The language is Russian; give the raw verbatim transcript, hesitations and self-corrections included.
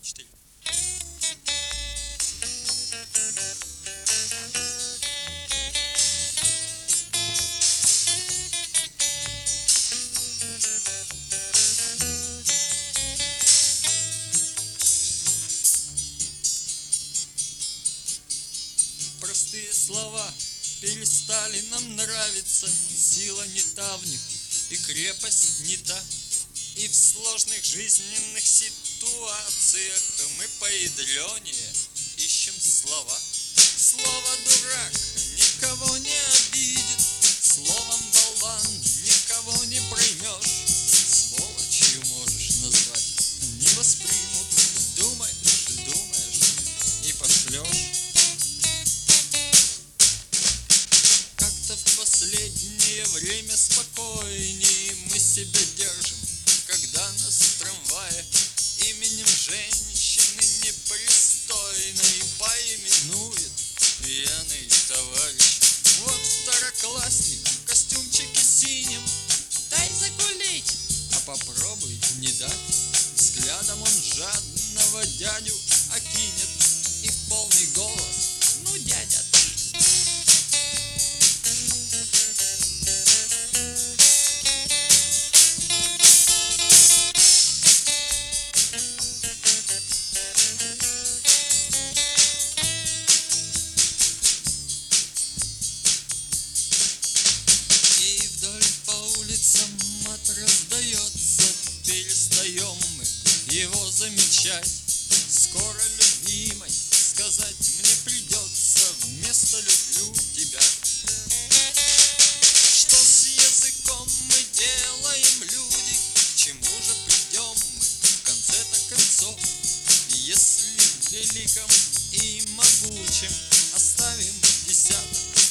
четыре. Простые слова перестали нам нравиться, сила не та в них, и крепость не та. И в сложных жизненных ситуациях мы поядренее ищем слова. Слово «дурак» никого не обидит, словом «болван» никого не проймешь. Сволочью можешь назвать, не воспримут. Думаешь, думаешь и пошлешь. Как-то в последнее время спокойнее мы себя держим, когда нас в трамвае именем женщины непристойной поименует пьяный товарищ. Вот второклассник в костюмчике синим, дай закулить, а попробуй не дать. Взглядом он жадного дядю окинет и в полный голос: ну, дядя, ты. Раздается, перестаем мы его замечать. Скоро, любимой, сказать мне придется вместо «люблю тебя». Что с языком мы делаем, люди? К чему же придем мы в конце-то концов, если в великом и могучем оставим десяток